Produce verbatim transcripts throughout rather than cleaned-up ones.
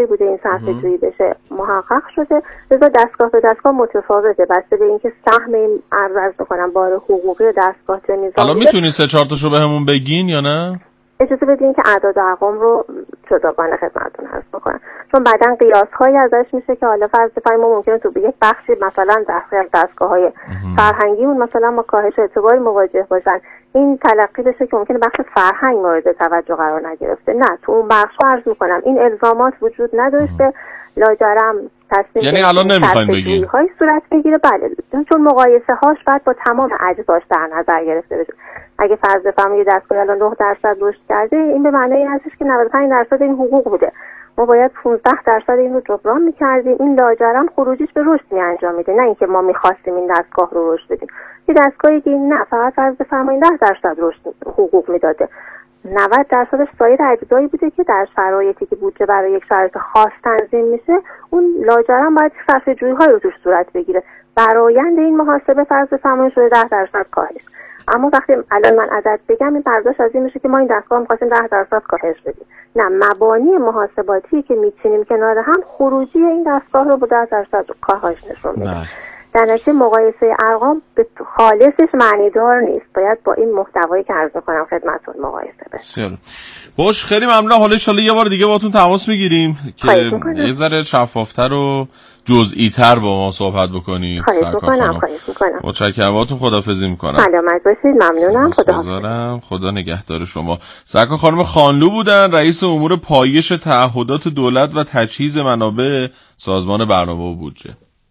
ناپذیر بوده این صرفه‌جویی بشه محقق شده، لذا دستگاه به دستگاه متفاوته بسته به اینکه سهم این عرض می‌کنم بار حقوقی دستگاه چه نظامی. حالا میتونی سه چهار تاشو بهمون بگین یا نه؟ اجازه بدین که اعداد و ارقام رو جداگانه خدمتتون عرض بکنم، چون بعداً قیاس‌هایی ازش میشه که حالا فرض بفرمایید ما ممکنه تو یک بخشی مثلا داخل از دستگاه‌های فرهنگیمون مثلا ما کاهش اعتباری مواجه باشن، این تلقی بشه که ممکنه بخش فرهنگ مورد توجه قرار نگرفته. نه، تو اون بخش‌ها عرض می‌کنم این الزامات وجود نداشته، لاجرم تصمیم یعنی الان نمیخواین بگین های صورت بگیره. بله، چون مقایسه هاش باید با تمام اجزاش در نظر گرفته بشه. اگه فرض بفرمایید دستگاه الان نه درصد رشد کرده، این به معنی این هستش که نود و پنج درصد این حقوق بوده، ما باید پانزده درصد این رو جبران می‌کردیم. این لاجرم خروجیش به رشد انجام میده، نه اینکه ما می‌خواستیم این دستگاه رو رشد بدیم. یه دستگاهی که نه فقط فرض بفرمایید ده درصد رشد حقوق میداده، نود درصدش سایر اجزایی بوده که در شرایطی که بودجه برای یک شرایط خاص تنظیم میشه، اون لاجرم باید صرفه‌جویی‌های رو توش صورت بگیره. برآیند این محاسبه فرض بفرمایید شده ده درصد کاهش. اما وقتی الان من عدد بگم این برداشت از این میشه که ما این دستگاه می‌خواستیم ده درصد کاهش بدیم. نه، مبانی محاسباتی که میچینیم کنار هم خروجی این دستگاه رو با ده درصد کاهش نشون میده. در نتیجه مقایسه ارقام به خالصش معنیدار نیست، باید با این محتوایی که عرض می‌کنم خدمتتون مقایسه بشه. باش، خیلی ممنونم. حالا ان شاءالله یه بار دیگه باهاتون تماس میگیریم که یه ذره شفافتر و جزئی‌تر با ما صحبت بکنید. خواهش می‌کنم، خواهش می‌کنم. متشکرم، باهاتون خداحافظی می‌کنم. سلامت باشید، ممنونم. خدا خدا نگهدار شما. سرکار خانم خانلو بودن، رئیس امور پایش تعهدات دولت و تجهیز منابع سازمان برنامه و بودجه.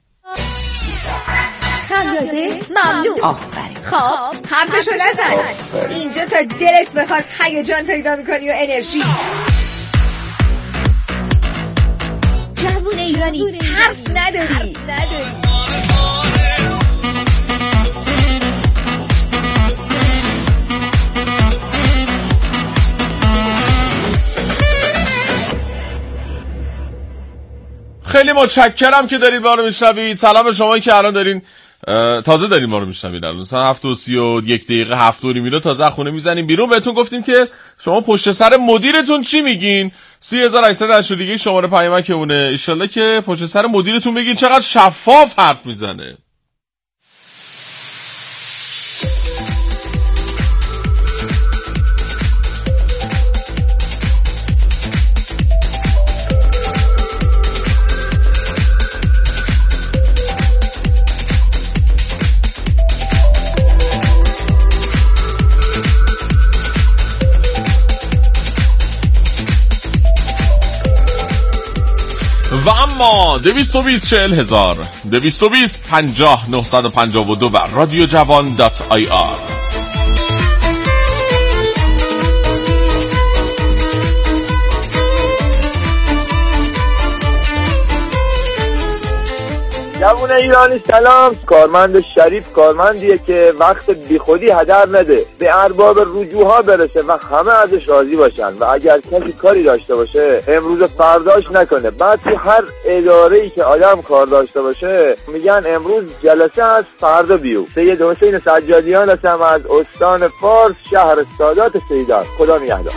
خمیازه ممنون. آفرین. خب حرفشو نزن، اینجا تا دلت بخواد هیجان پیدا میکنی و انرژی. جوون ایرانی حرف نداری نداری خیلی متشکرم که دارید ما رو میشنوید. سلام شما که الان دارین تازه دارین ما رو میشنوید، الان مثلا هفت و سی و یک دقیقه هفت و نیم تازه خونه میزنیم بیرون. بهتون گفتیم که شما پشت سر مدیرتون چی میگین؟ سی هزار و هشتصد و هشتاد و یک شماره پیامکمونه. ان شاءالله که پشت سر مدیرتون بگین چقدر شفاف حرف میزنه. و اما دویست و بیست چهل هزار دویست و بیست پنجاه نهصد و پنجاه و دو و رادیو جوان دات آی آر. جوون ایرانی سلام. کارمند شریف کارمندیه که وقت بی خودی هدر نده، به ارباب رجوعها برسه و همه ازش راضی باشن و اگر کسی کاری داشته باشه امروز فرداش نکنه. بعد تو هر اداره‌ای که آدم کار داشته باشه میگن امروز جلسه است فردا بیو. سید حسین سجادیان هستم از استان فارس، شهر سادات سیدان. خدا نگهدار.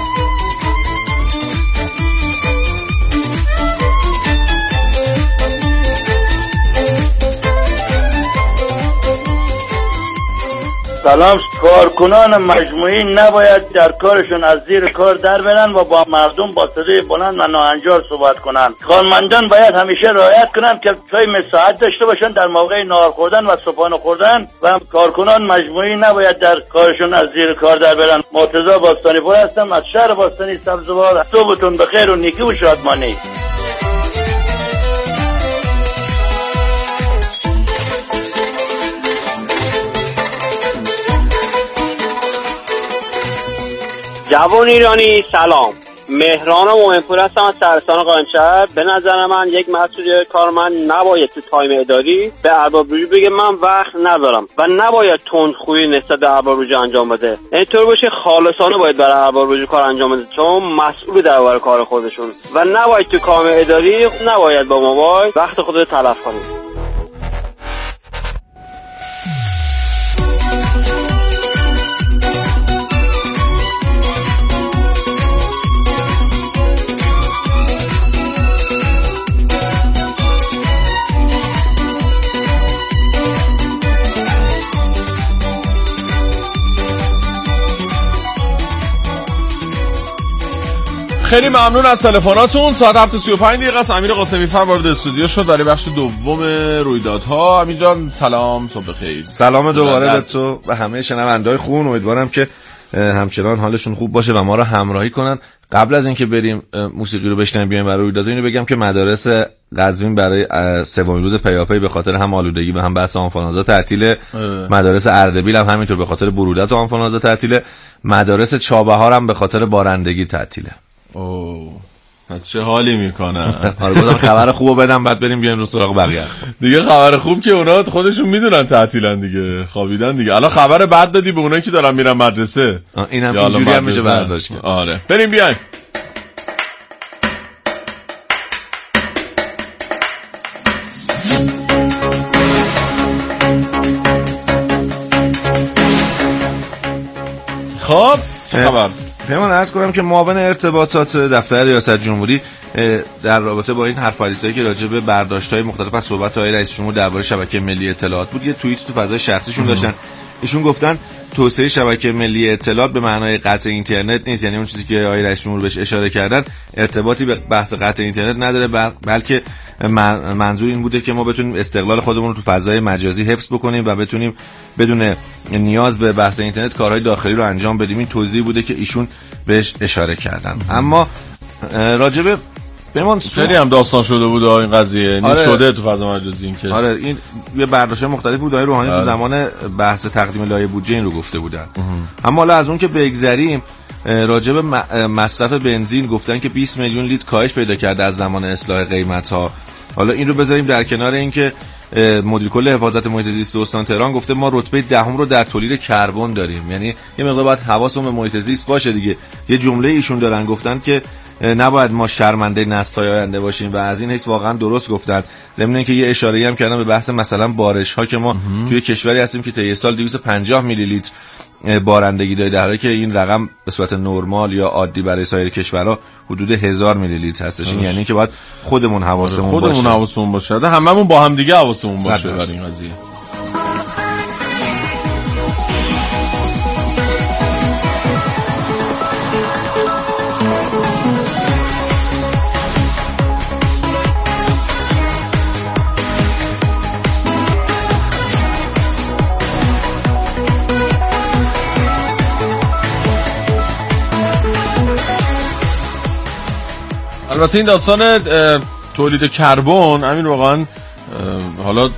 سلام. کارکنان مجموعی نباید در کارشون از زیر کار در برن و با مردم با صدای بلند و ناهنجار صحبت کنن. کارمندان باید همیشه رعایت کنن که تایم ساعت داشته باشن در موقع نهار خوردن و صبحانه خوردن و کارکنان مجموعی نباید در کارشون از زیر کار در برن. مرتضی باستانی پور هستم از شهر باستانی سبزوار. صبحتون بخیر و نیکی و شادمانی. جوان ایرانی سلام. مهران مومنپور هستم از شهرستان قائمشهر. به نظر من یک مسئول کارمند نباید تو تایم اداری به ارباب رجوع بگه من وقت ندارم و نباید تندخویی نسبت به ارباب رجوع انجام بده. اینطور باشه خالصانه باید برای ارباب رجوع کار انجام بده چون مسئول درباره کار خودشون و نباید تو کام اداری نباید با موبایل وقت خود رو تلف کنیم. خیلی ممنون از تلفناتون. ساعت هفت و سی و پنج دقیقه است. امیر قاسمی فر وارد استودیو شد برای بخش دوم رویدادها. امیر جان سلام، صبح بخیر. سلام دوباره به تو و همه شنونده‌های خوب. امیدوارم که همچنان حالشون خوب باشه و ما رو همراهی کنن. قبل از اینکه بریم موسیقی رو بشنویم بیایم برای رویدادها، اینو بگم که مدارس قزوین برای سومین روز پیاپی به خاطر هم آلودگی و هم بحث آنفولانزا تعطیل. مدارس اردبیل هم همینطور به خاطر برودت و آنفولانزا تعطیل. مدارس چابهار هم به خاطر بارندگی تعطیله. اوه پس چه حالی میکنن. آره گفتم خبر خوبو بدم بعد بریم بیایم رو سراغ بقیه. دیگه خبر خوب که اونا خودشون میدونن تعطیلن دیگه، خوابیدن دیگه. الان خبر بد دادی به اونایی که دارن میرن مدرسه. اینم اینجوری هم میشه برداشت کرد. آره بریم بیایم. خب چه خبر؟ پیمان عرض کنم که معاون ارتباطات دفتر ریاست جمهوری در رابطه با این حرف پریستایی که راجع به برداشت‌های مختلف از صحبت آقای رئیس جمهور درباره شبکه ملی اطلاعات بود، یه توییت تو فضای شخصیشون داشتن. ایشون گفتن توسعه شبکه ملی اطلاعات به معنای قطع اینترنت نیست، یعنی اون چیزی که آقای رئیس جمهور بهش اشاره کردن ارتباطی به بحث قطع اینترنت نداره، بلکه منظور این بوده که ما بتونیم استقلال خودمون رو تو فضای مجازی حفظ بکنیم و بتونیم بدون نیاز به بحث اینترنت کارهای داخلی رو انجام بدیم. این توضیحی بوده که ایشون بهش اشاره کردن. اما راجبه بهمون خیلی هم داستان شده بود این قضیه. این آره شده تو فضا مجازی این که آره این یه برداشت مختلف بود. آقای روحانی آره. تو زمان بحث تقدیم لایحه بودجه این رو گفته بودن. اما حالا از اون که بگذریم، راجع به مصرف بنزین گفتن که بیست میلیون لیتر کاهش پیدا کرده از زمان اصلاح قیمت‌ها. حالا این رو بذاریم در کنار این که مدیر کل حفاظت محیط زیست استان تهران گفته ما رتبه دهم رو در تولید کربن داریم. یعنی یه مقدار باید حواسمون به محیط زیست باشه دیگه. یه جمله ایشون دارن گفتن که نباید ما شرمنده نسل‌های آینده باشیم و از این حیث واقعا درست گفتن. ضمن اینکه یه اشاره‌ای هم کردن به بحث مثلا بارش‌ها که ما توی کشوری هستیم که طی سال دویست و پنجاه میلی لیتر بارندگی داره، در حالی که این رقم به صورت نرمال یا عادی برای سایر کشورها حدود هزار میلی لیتر هستش. این یعنی که باید خودمون حواسمون باشه. خودمون حواسمون باشه. هممون با هم دیگه حواسمون باشه برای این قضیه. البته این داستان تولید کربن همین واقعا حالا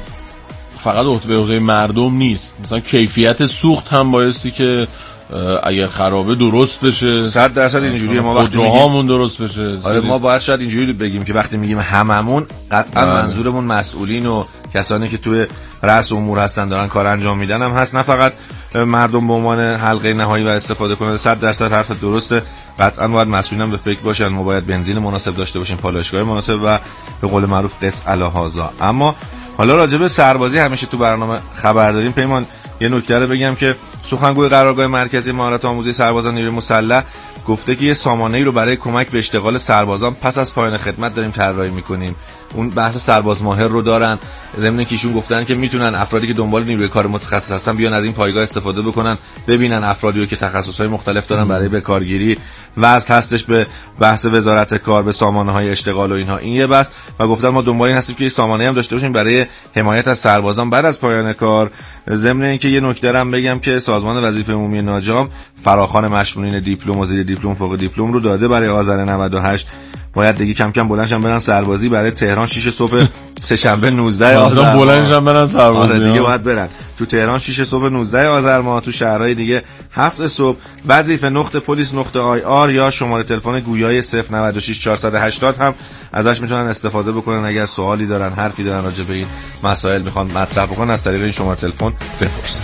فقط به عهده مردم نیست، مثلا کیفیت سوخت هم بایستی که اگر خرابه درست بشه. صد درصد اینجوریه. ما وقتی میگیم درست بشه آره ما باید شاید اینجوری بگیم که وقتی میگیم هممون قطعا منظورمون مسئولین و کسانی که توی رأس امور هستن دارن کار انجام میدن هم هست، نه فقط مردم به عنوان حلقه نهایی و استفاده کننده. صد درصد حرف درسته. قطعا باید مسئولین به فکر باشن. ما باید بنزین مناسب داشته باشیم، پالایشگاه مناسب و به قول معروف قص الهازا. اما حالا راجع به سربازی همیشه تو برنامه خبر داریم. پیمان یه نکته رو بگم که سخنگوی قرارگاه مرکزی مهارت آموزی سربازان نیروی مسلح گفته که یه سامانه‌ای رو برای کمک به اشتغال سربازان پس از پایان خدمت داریم طراحی می‌کنیم. اون بحث سرباز ماهر رو دارن. ضمن اینکه ایشون گفتن که میتونن افرادی که دنبال نیروی کار متخصص هستن بیان از این پایگاه استفاده بکنن، ببینن افرادی رو که تخصص‌های مختلف دارن برای بکارگیری. واسه هستش به بحث وزارت کار به سامانه‌های اشتغال و اینها. این یه بحث و گفتن ما دنبال این هستیم که یه سامانه‌ای هم داشته باشیم برای حمایت از سربازان بعد از پایان کار. ضمن اینکه یه نکته هم بگم که سازمان وظیفه عمومی ناجام فراخوان مشمولین دیپلم و زیر دیپلم فوق دیپلم رو داده برای آذر نود و هشت. باید دیگه کم کم بلندشن برن سربازی برای تهران شش صبح سه شنبه نوزده آذر بلندشن برن سربازی. آره دیگه باید برن تو تهران شش صبح نوزده آذر ماه، تو شهرهای دیگه هفت صبح. وظیفه نقطه پلیس نقطه آی آر یا شماره تلفن گویای صفر نود و شش چهارصد و هشتاد هم ازش میتونن استفاده بکنن. اگر سوالی دارن، حرفی دارن راجع به این مسائل میخوان مطرح بکنن، از طریق این شماره تلفن بپرسن.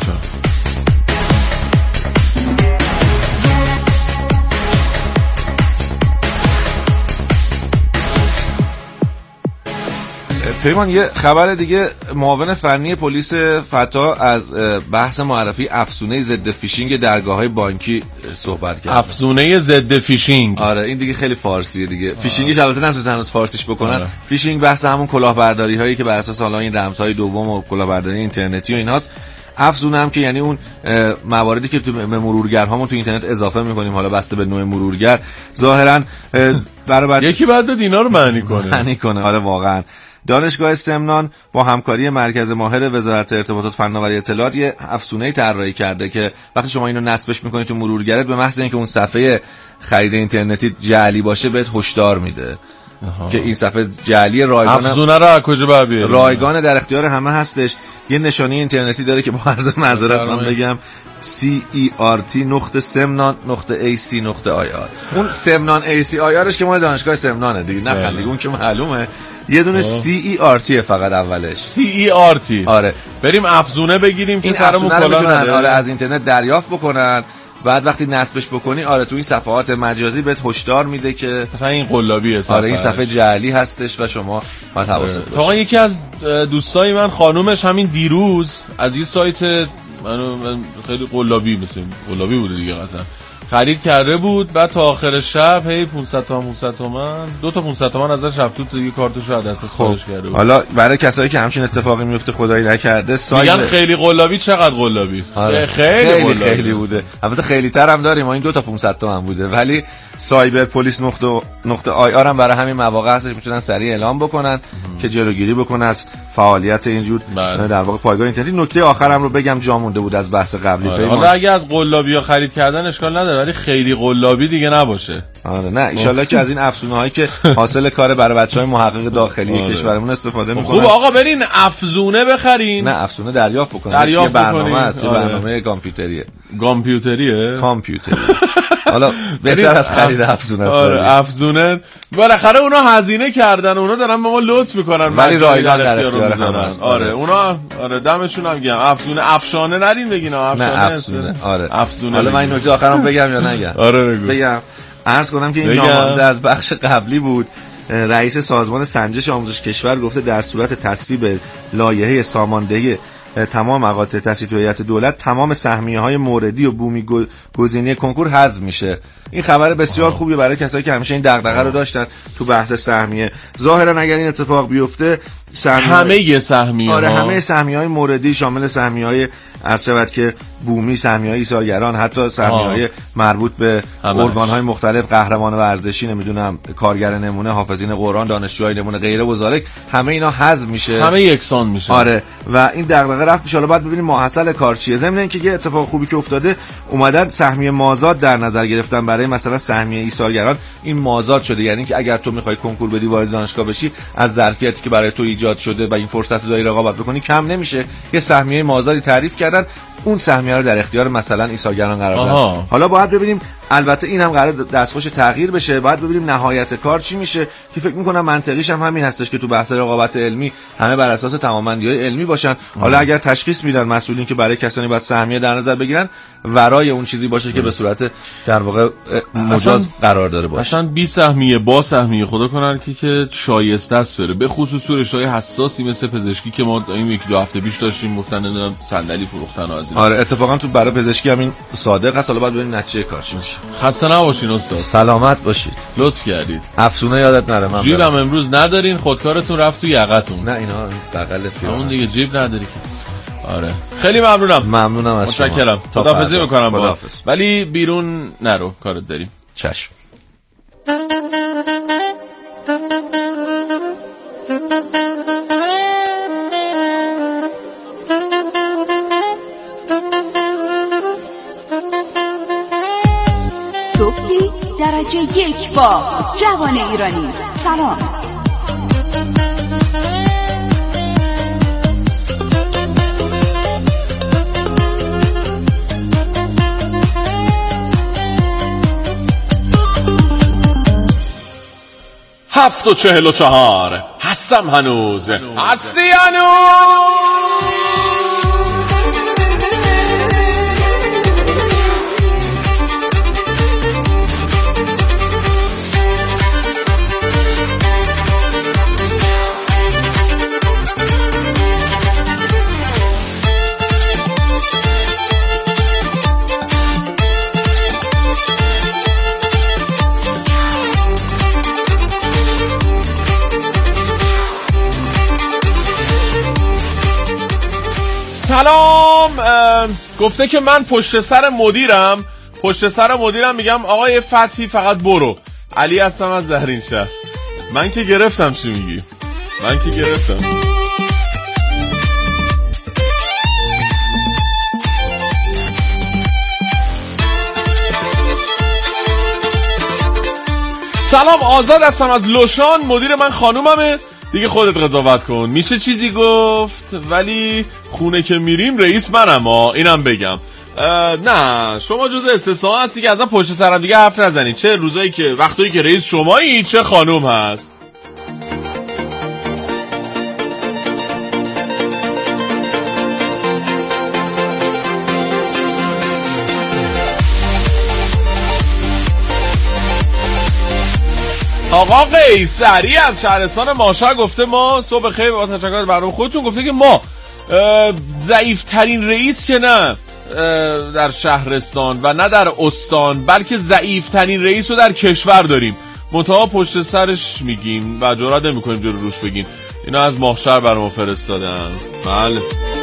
پیمان یه خبر دیگه، معاون فنی پلیس فتا از بحث معرفی افزونه ضد فیشینگ درگاه‌های بانکی صحبت کرد. افزونه ضد فیشینگ. آره این دیگه خیلی فارسیه دیگه. فیشینگش البته نمیتونن هنوز فارسیش بکنن. آره. فیشینگ بحث همون کلاهبرداری هایی که بر اساس حالا این رمزهای دوم و کلاهبرداری اینترنتی و ایناست. افزونه هم که یعنی اون مواردی که تو به مرورگرهامون تو اینترنت اضافه میکنیم، حالا بسته به نوع مرورگر، ظاهرا برای بچه یکی بعد به اینا رو معنی کنه معنی کنه. آره واقعا. دانشگاه سمنان با همکاری مرکز ماهر وزارت ارتباطات فناوری اطلاعات یه افزونه‌ای طراحی کرده که وقتی شما اینو نصبش میکنید تو مرورگرت، به محض اینکه اون صفحه خرید اینترنتی جعلی باشه بهت هشدار میده که این صفحه جعلی. رایگان افزونه رو از کجا باید بیاریم؟ رایگان در اختیار همه هستش. یه نشانی اینترنتی داره که با عرض معذرت من بگم سی ای آر تی نقطه سمنان نقطه ای سی نقطه آی آر. اون سمنان ای سی آی آرش که مال دانشگاه سمنانه دیگه، نخند دیگه، اون که معلومه. یه دونه سی ای آر تی فقط اولش، سی ای آر تی. آره بریم افزونه بگیریم که سرمون کلا نده. آره از اینترنت دریافت بکنن، بعد وقتی نصبش بکنی آره تو این صفحات مجازی بهت هشدار میده که مثلا این قلابیه، آره این صفحه جعلی هستش و شما باید حواست باشه. تا یکی از دوستای من خانومش همین دیروز از یه سایت منو من خیلی قلابی مثل قلابی بوده دیگه قطعا خرید کرده بود، بعد تا آخر شب هی پانصد تا پانصد تومن دو تا پانصد تومن ازش رفت تو دیگه کارتش رو از دست خارج کرده بود. حالا برای کسایی که همچین اتفاقی میفته خدایی نکرده سایت میگن خیلی قلابی. چقدر قلابی؟ آره. خیلی خیلی, خیلی خیلی بوده. البته خیلی تر هم داریم، ما این دو تا پانصد تومن بوده، ولی سایبر پلیس نقطه نقطه آی آر هم برای همین مواقع هستش میتونن سریع اعلام بکنن ام. که جلوگیری بکنن از فعالیت اینجور بله. در واقع پایگاه اینترنتی. نکته آخرم رو بگم جا مونده بود از بحث قبلی. آره. حالا اگه از قلابی‌ها خرید کردن اشکال نداره، ولی خیلی قلابی دیگه نباشه. آره نه ان شاءالله که از این افزونه‌هایی که حاصل کار برای بچهای محقق داخلی آره. کشورمون استفاده می‌کنن. خوب آقا برین افزونه بخرین. نه افزونه دریافت بکنین. دریافت یه برنامه است، آره. برنامه کامپیوتریه. کامپیوتریه؟ کامپیوتری. حالا بهتر از خرید افزونه است. آره افزونه بالاخره اونا هزینه کردن، اونا دارن به ما لطف میکنن ولی رایگان در اختیار همه. آره اونا آره دمشون هم گرم. افزونه افشانه نرین بگین افشانه. نه افزونه. آره افزونه. حالا من این نکته آخرام بگم یا نگم؟ آره بگو. بگم. عرض کنم که این جامعه از بخش قبلی بود. رئیس سازمان سنجش آموزش کشور گفته در صورت تصویب لایحه ساماندهی تمام مقاطع تأسیس هیئت دولت تمام سهمیه‌های موردی و بومی گزینی کنکور حذف میشه. این خبر بسیار آه. خوبیه برای کسایی که همیشه این دغدغه رو داشتن تو بحث سهمیه. ظاهرا اگر این اتفاق بیفته سهمیه همه سهمیه آره همه سهمیه‌های موردی شامل سهمیه‌های عرض شود که بومی، سهمیه‌های ایثارگران، حتی سهمیه‌های مربوط به ارگان‌های مختلف، قهرمان ورزشی، نمیدونم کارگر نمونه، حافظین قرآن، دانشجوهای نمونه غیره و ذالک، همه اینا حذف میشه، همه یکسان میشه. آره و این دغدغه رفت. ان شاءالله بعد ببینیم ماحصل کار چیه. ضمن اینکه یه اتفاق خوبی که افتاده، اومدن سهمیه مازاد در نظر گرفتن برای مثلا سهمیه ایثارگران. این مازاد شده، یعنی که اگر تو می‌خوای کنکور بدی وارد دانشگاه بشی، از ظرفیتی که برای تو ایجاد شده و این فرصت رو داری رقابت بکنی کم نمیشه. یه سهمیه مازادی تعریف کردن، اون سهمیه رو در اختیار مثلا ایثارگران قرار دادن. حالا باید ببینیم، البته این هم قرار دستخوش تغییر بشه، باید ببینیم نهایت کار چی میشه که فکر میکنم منطقیش هم همین هستش که تو بحث رقابت علمی همه بر اساس تمام‌بندی‌های علمی باشن. حالا اگر تشخیص میدن مسئولین که برای کسانی باید سهمیه در نظر بگیرن، ورای اون چیزی باشه که به صورت در واقع مجاز قرار داره باشه. مثلا بی سهمیه با سهمیه خدا کنه که که شایسته است بره، به خصوص تو رشته‌های حساسی مثل پزشکی که ما این یک دو هفته پیش داشتیم گفتن نمیدونم صندلی فروختن از این. آره اتفاقا تو برای پزشکی همین صادق است. حالا باید ببینیم نتیجه کارش میشه. خسته نباشین استاد. سلامت باشید. لطف کردید. افسونه یادت نره. من جیبم امروز ندارین، خودکارتون رفت تو یقتون. نه اینا بغل پیرهن. اون دیگه جیب نداری که. آره خیلی ممنونم. ممنونم از شما. متشکرم. خداحافظی میکنم با. ولی بیرون نرو، کارت داریم. چشم. صبحی درجه یک با جوان ایرانی. سلام. هفت و چهل و چهار هستم هنوز. هستی هنوز. سلام. گفته که من پشت سر مدیرم پشت سر مدیرم میگم آقای فتحی فقط برو. علی هستم از زهرین شهر. من که گرفتم. چی میگی؟ من که گرفتم. سلام، آزاد هستم از لوشان. مدیر من خانوممه. دیگه خودت قضاوت کن. میشه چیزی گفت، ولی خونه که میریم رئیس منم ها. اینم بگم. نه شما جزء استثنا هستی که ازم پشت سرم دیگه حرف نزنی. چه روزایی که وقتایی که رئیس شمایی، چه خانوم هست. آقا قیصری از شهرستان ماشا گفته ما صبح خیر با تشکر برنامه خودتون. گفته که ما ضعیف ترین رئیس که نه در شهرستان و نه در استان، بلکه ضعیف ترین رئیس رو در کشور داریم. منتها پشت سرش میگیم و جرئت نمی‌کنیم جلو روش بگیم. اینا از ماهشهر برام فرستادن. بله.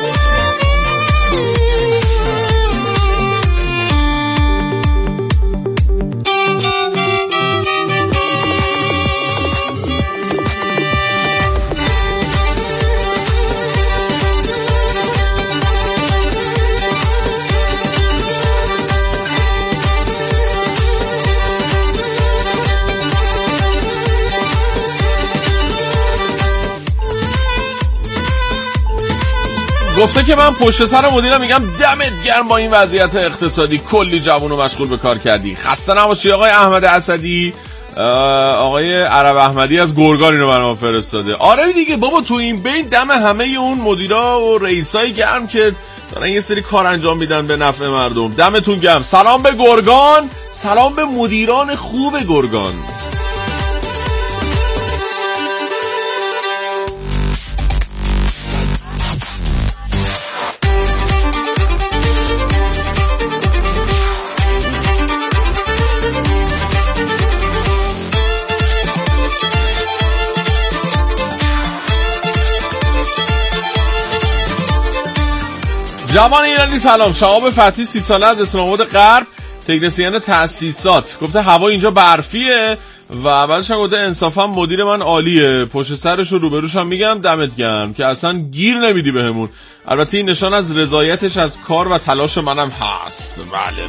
گفته که من پشت سر مدیرم میگم دمت گرم با این وضعیت اقتصادی کلی جوونو مشغول به کار کردی. خسته نباشی آقای احمد اسدی. آقای عرب احمدی از گرگان اینو برام فرستاده. آره دیگه بابا، تو این بین دم همه اون مدیرا و رئیسای گرم که دارن یه سری کار انجام میدن به نفع مردم. دمتون گرم. سلام به گرگان، سلام به مدیران خوب گرگان. جوان ایرانی سلام. شهاب فتحی سی ساله از اسلام آباد غرب، تکنسین تاسیسات. گفته هوا اینجا برفیه و بعدش هم گفته انصافا مدیر من عالیه. پشت سرش رو روبروش هم میگم دمت گرم که اصلا گیر نمیدی بهمون. البته این نشان از رضایتش از کار و تلاش منم هست. بله.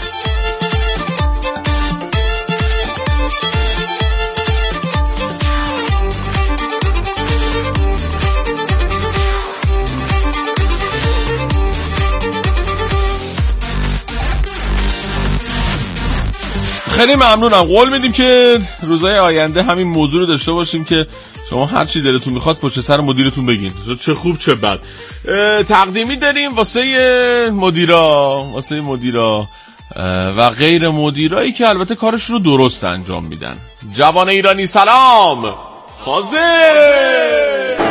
خیلی ممنونم. قول میدیم که روزهای آینده همین موضوع رو داشته باشیم که شما هر چی دلتون میخواد پشت سر مدیرتون بگین، چه خوب چه بد. تقدیمی داریم واسه مدیرا، واسه مدیرا و غیر مدیرایی که البته کارش رو درست انجام میدن. جوان ایرانی سلام. حاضر.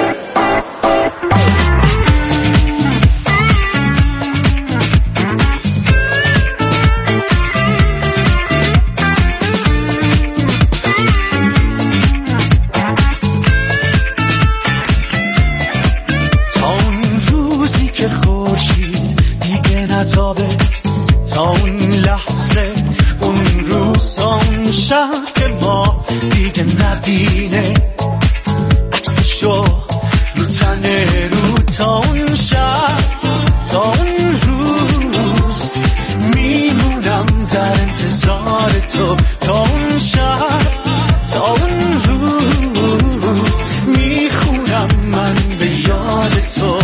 تا اون لحظه اون روز اون شب که ما دیگه نبینه عکسشو رو تنه رو. تا اون شب تا اون روز میمونم در انتظار تو. تا اون شب تا اون روز میخونم من به یاد تو.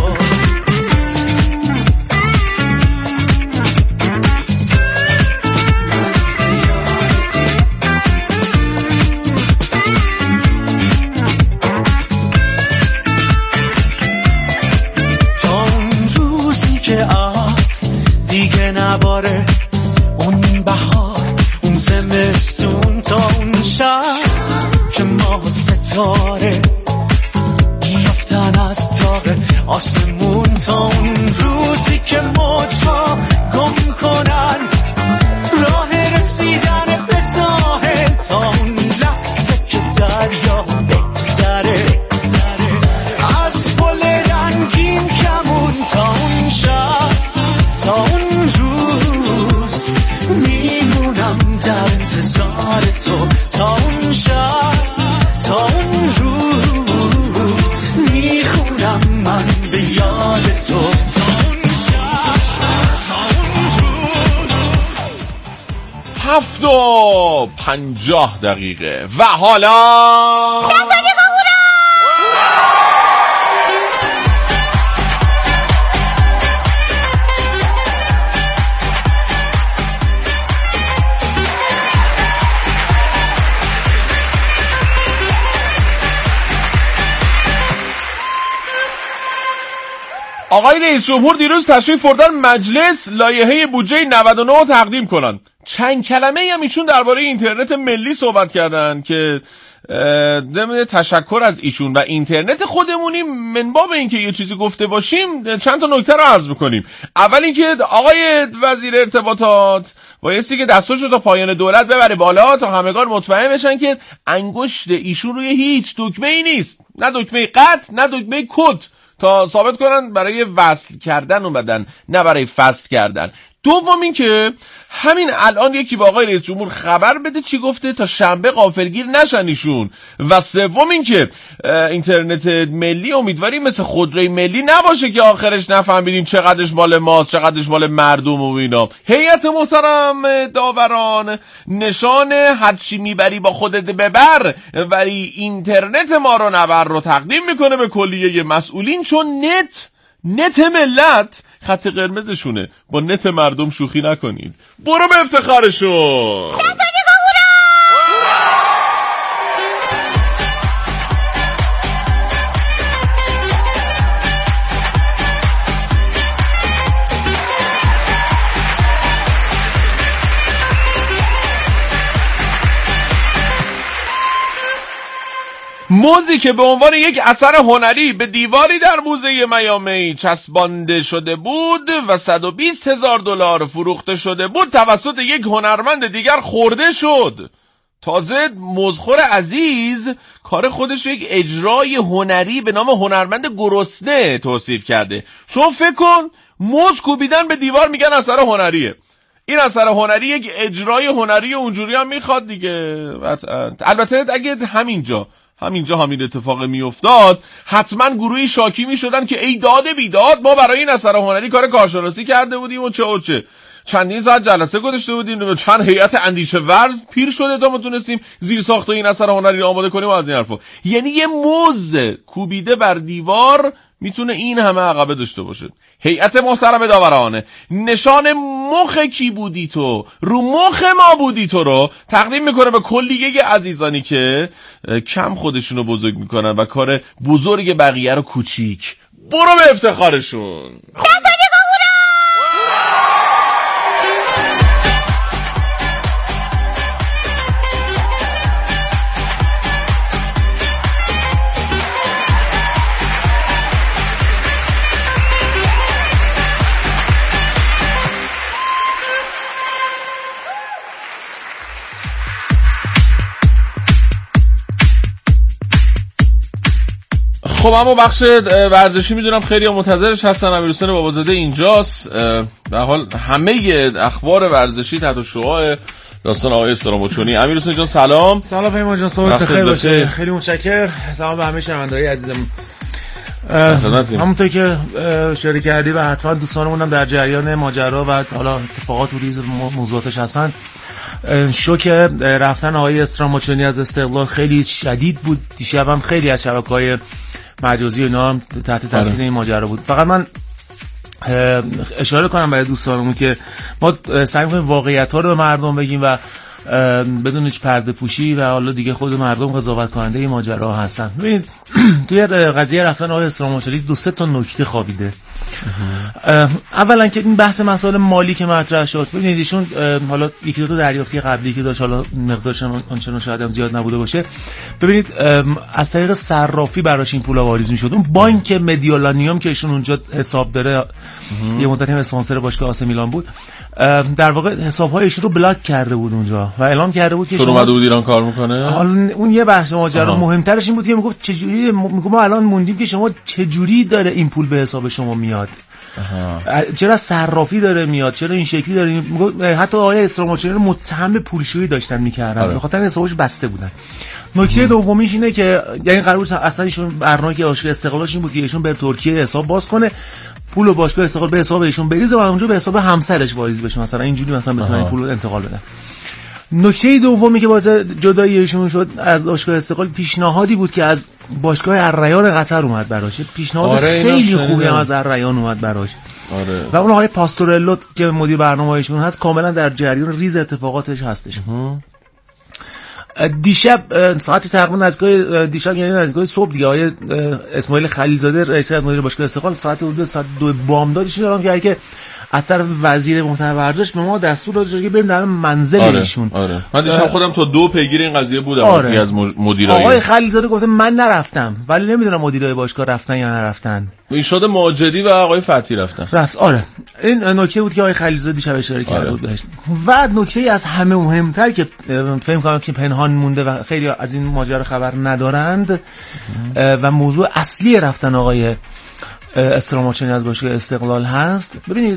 نباره اون بهار اون زمستون. تا اون شب که ما ستاره بیافتن از تاق آسمون. تا اون روزی که موجها گم کنن راه رسیدن به ساحل. تا اون لحظه که دریا بگذره از پل رنگین کمون. تا اون هفت و پنجاه دقیقه و حالا آقای رئیس جمهور دیروز تشریف بردن مجلس لایحه بودجه نود و نه رو تقدیم کنن. چند کلمه هم ایشون درباره اینترنت ملی صحبت کردن که ضمن تشکر از ایشون و اینترنت خودمونی منباب اینکه یه چیزی گفته باشیم چند تا نکته رو عرض میکنیم. اول اینکه آقای وزیر ارتباطات بایستی که دستاشو تا پایان دولت ببره بالا تا همگان مطمئن بشن که انگشت ایشون روی هیچ دکمه ای نیست، نه دکمه قطع نه دکمه کد، تا ثابت کنن برای وصل کردن اومدن نه برای فصل کردن. دوم این که همین الان یکی با آقای رئیس جمهور خبر بده چی گفته تا شنبه غافلگیر نشن ایشون. و سوم این که اینترنت ملی امیدواریم مثل خودروی ملی نباشه که آخرش نفهمیدیم چقدرش مال ماست چقدرش مال مردم و اینا. هیئت محترم داوران، نشان هرچی میبری با خودت ببر، ولی اینترنت ما رو نبر رو تقدیم میکنه به کلیه مسئولین، چون نت نت ملت خط قرمزشونه. با نت مردم شوخی نکنید. برو به افتخارشون. موزی که به عنوان یک اثر هنری به دیواری در موزه میامی چسبانده شده بود و صد و بیست هزار دلار فروخته شده بود توسط یک هنرمند دیگر خورده شد. تازه موزخور عزیز کار خودش یک اجرای هنری به نام هنرمند گرسنه توصیف کرده. شما فکر کن موز کوبیدن به دیوار میگن اثر هنریه. این اثر هنری یک اجرای هنری اونجوری هم میخواد دیگه. البته اگه همینجا همینجا همین اتفاق میافتاد حتما گروهی شاکی میشدن که ای داده بیداد ما برای این اثر هنری کار کارشناسی کرده بودیم و چه و چه چندین ساعت جلسه گذاشته بودیم، چند هیئت اندیشه ورز پیر شده تا ما تونستیم زیر ساخت این اثر هنری رو آماده کنیم و از این حرفا. یعنی یه موز کوبیده بر دیوار میتونه این همه عقبه داشته باشه. هیئت محترم داورانه، نشان مخ کی بودی تو رو مخ ما بودی تو رو تقدیم میکنه به کلیه عزیزانی که کم خودشونو بزرگ میکنن و کار بزرگ بقیه رو کوچیک. برو به افتخارشون. خب اما بخش ورزشی میدونم خیلی منتظرش هستن. امیرحسین بابازاده اینجاست. در حال همه اخبار ورزشی تحت شعاع داستان آقای استراموچونی. امیرحسین جان سلام. سلام پیمان جان، صبح بخیر باشه. خیلی متشکرم. سلام به همه شنوندگان عزیزم. همونطور که اشاره کردی و حتما دوستانمون هم در جریان ماجرا و حالا اتفاقات و ریز موضوعاتش هستن، شوک رفتن آقای استراموچونی از استقلال خیلی شدید بود. دیشب هم خیلی از شبکه‌های مجازی اینا هم تحت تاثیر این ماجرا بود. فقط من اشاره کنم برای دوستانمون که ما سعی می‌کنیم واقعیت‌ها رو به مردم بگیم و بدون هیچ پرده پوشی و حالا دیگه خود مردم قضاوت کننده این ماجرا هستن. ببینید توی قضیه رفتن آقای استراموچونی دو سه تا نکته خوابیده. اولا که این بحث مسائل مالی که مطرح شد، ببینید ایشون حالا یکی دو تا دریافتی قبلی که داشت، حالا مقدارش آنچنان شاید هم زیاد نبوده باشه، ببینید از طریق صرافی براش این پولا واریز میشد. اون بانک مدیالانیوم که ایشون اونجا حساب داره، یه مدت هم اسپانسر باشگاه آسه میلان بود، در واقع حساب‌های ایشون رو بلاک کرده بود اونجا و اعلام کرده بود که چون اومده بود ایران کار میکنه. حالا اون یه بحث ماجرا مهمترش این بود که میگفت چجوری، میگم ما الان موندیم که شما چجوری داره این پول به حساب شما میاد، چرا صرافی داره میاد، چرا این شکلی داره. حتی آقای استراموچونی رو متهم به پولشویی داشتن میکردن به خاطر حسابش بسته بودن. نکته دومیش اینه که یعنی قرار بود اصلا ایشون برنامه‌ای که آشکار استقلالش این بود که ایشون بر ترکیه حساب باز کنه، پول و باشگاه استقلال به حساب ایشون بریزه و اونجا به حساب همسرش واریز بشه، مثلا اینجوری مثلا بتونن پول رو انتقال بدن. نکته دومی که باعث جداییشون شد از باشگاه استقلال پیشنهادی بود که از باشگاه الریان قطر اومد براش. پیشنهاد آره خیلی خوبی هم از الریان اومد براش. آره. و اون آقای پاستورلو که مدیر برنامه‌ایشون هست کاملا در جریان ریز اتفاقاتش هستش. دیشب ساعت تقریبا نزدیک دیشب یعنی نزدیک صبح دیگه آقای اسماعیل خلیلزاده رئیس مدیر باشگاه استقلال ساعت حدود ساعت دو بامدادش اعلام کرد که از طرف وزیر محترم ورزش به ما دستور داد که بریم در منزل آره، ایشون. آره. من دیشب خودم تا دو پیگیر این قضیه بودم. آره. از مدیرای آقای خلیلزاده گفته من نرفتم ولی نمیدونم مدیرای باشگاه رفتن یا نرفتن. ایشاد ماجدی و آقای فتحی رفتن. رفت. آره. این نکته بود که آقای خلیلزاده دیشب اشاره کرده بود بهش. و نکته از همه مهمتر که فهم کنم که پنهان مونده و خیلی از این ماجرا خبر ندارند و موضوع اصلی رفتن آقای استراماچنی از باشگاه استقلال هست. ببینید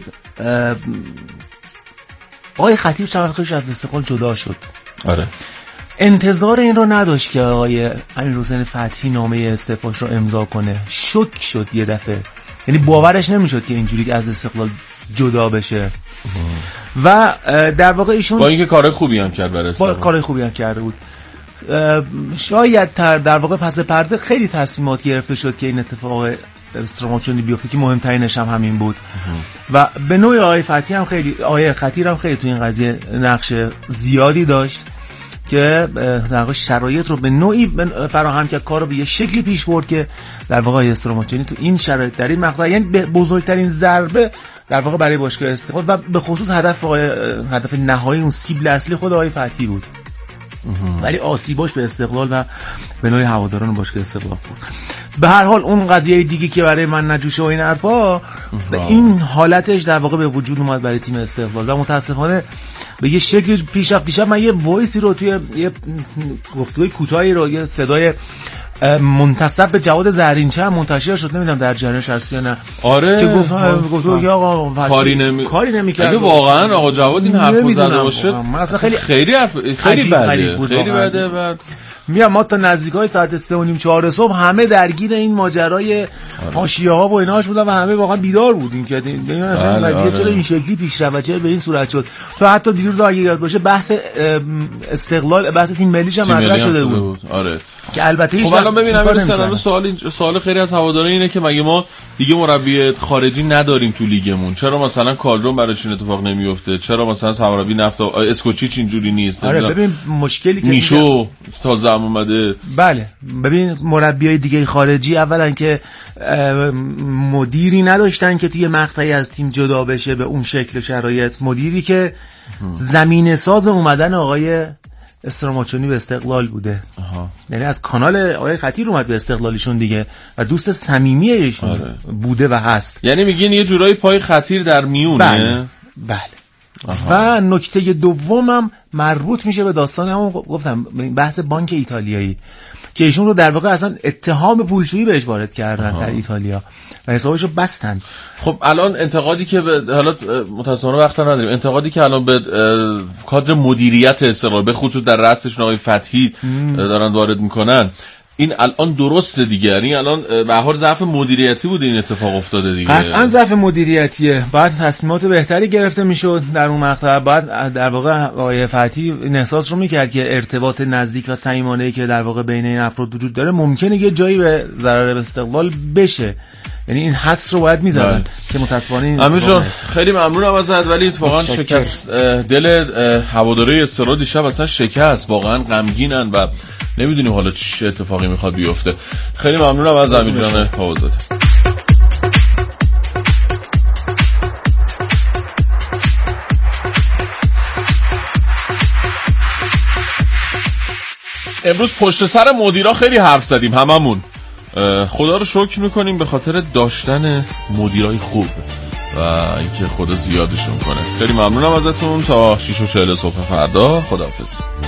آقای خطیب چند وقت پیش از استقلال جدا شد. آره. انتظار این رو نداشت که آقای امیرحسین فتحی نامه استعفاش رو امضا کنه. شوک شد یه دفعه. یعنی باورش نمیشد که اینجوری که از استقلال جدا بشه. و در واقع ایشون با اینکه کار خوبی هم کرد برای استقلال. با کار خوبی هم کرده بود. شاید تر در واقع پس پرده خیلی تصمیمات گرفته شد که این اتفاق استراماچونی بیفته که مهمترینش هم همین بود. و به نوعی آقای فتحی هم خیلی آقای خطیر هم خیلی تو این قضیه نقش زیادی داشت که در واقع شرایط رو به نوعی فراهم کرد، کار رو به یه شکلی پیش برد که در واقع آقای استراماچونی تو این شرایط در این مقطع یعنی بزرگترین ضربه در واقع برای باشگاه استقلال و به خصوص هدف هدف نهایی اون سیبل اصلی خود آقای فتحی بود. ولی آسیباش به استقلال و به نوعی هواداران باشگاه استقلال بود. به هر حال اون قضیه دیگه که برای من نجوشه و این حرفا این حالتش در واقع به وجود اومد برای تیم استقلال و متاسفانه به یه شکلی پیش رفت. دیشب من یه وایسی رو توی یه گفتگوی کوتاهی رو یه صدای منتسب به جواد زرینچه هم منتشر شد، نمیدونم در جریانش هست یا نه. آره که گفت گفت که آقا کاری نمی کاری نمی‌کرد. اگه واقعا آقا جواد این حرفو زده باشه مثلا خیلی خیلی حرف خیلی بده خیلی بده. بعد میام ما تا نزدیکای ساعت سه و نیم چهار صبح همه درگیر این ماجرای حاشیه‌ها و ایناش بودن و همه واقعا بیدار بودیم که این اصلا قضیه چرا این شکلی پیش رفت و چرا به این صورت شد. تو حتی دیروز اگه یاد باشه بحث استقلال بحث تیم ملیش هم مطرح شده بود. بود آره که البته خب الان ببینم مثلا سوال سوال خیلی از هواداران اینه که مگه ما دیگه مربی خارجی نداریم تو لیگمون؟ چرا مثلا کالدرون براش این اتفاق نمیفته؟ چرا مثلا سوارابی نفت اسکوچیچ اینجوری نیست؟ آره ببین مشکلی که میشو تازه هم اومده. بله ببین مربیای دیگه خارجی اولا که مدیری نداشتن که توی مقطعی از تیم جدا بشه به اون شکل شرایط، مدیری که زمینه ساز اومدن آقای استراماچونی به استقلال بوده. آها. یعنی از کانال آقای خطیر اومد به استقلالیشون دیگه و دوست صمیمی ایشون آره. بوده و هست. یعنی میگین یه جورایی پای خطیر در میونه. بله بله. آها. و نکته دومم مربوط میشه به داستان همون گفتم بحث بانک ایتالیایی که ایشون رو در واقع اصلا اتهام پولشویی بهش وارد کردن آها. در ایتالیا و حسابش رو بستن. خب الان انتقادی که به حالا متأسفانه وقت نداریم، انتقادی که الان به کادر مدیریت استقلال به خصوص در رأسشون آقای فتحی دارن وارد میکنن این الان درسته دیگه؟ یعنی الان به هر حال ضعف مدیریتی بود این اتفاق افتاده دیگه. قطعا ضعف مدیریتیه. بعد تصمیمات بهتری گرفته میشد در اون مقطع. بعد در واقع آقای فتحی این احساس رو میکرد که ارتباط نزدیک و صمیمانه‌ای که در واقع بین این افراد وجود داره ممکنه یه جایی به ضرر استقلال بشه. یعنی این حدس رو باید میزدن که متاسفانه امیر جان خیلی ممنونم ازت، ولی اتفاقا شکست دل هواداری استقلال دیشب اصلا شکست، واقعا غمگینن و نمیدونیم حالا چه اتفاقی میخواد بیفته. خیلی ممنونم از امیر جان پاوزاده. امروز پشت سر مدیرا خیلی حرف زدیم هممون. خدا رو شکر میکنیم به خاطر داشتن مدیرای خوب و اینکه خدا زیادشون کنه. خیلی ممنونم ازتون. تا شش و چهل صبح فردا خداحافظ.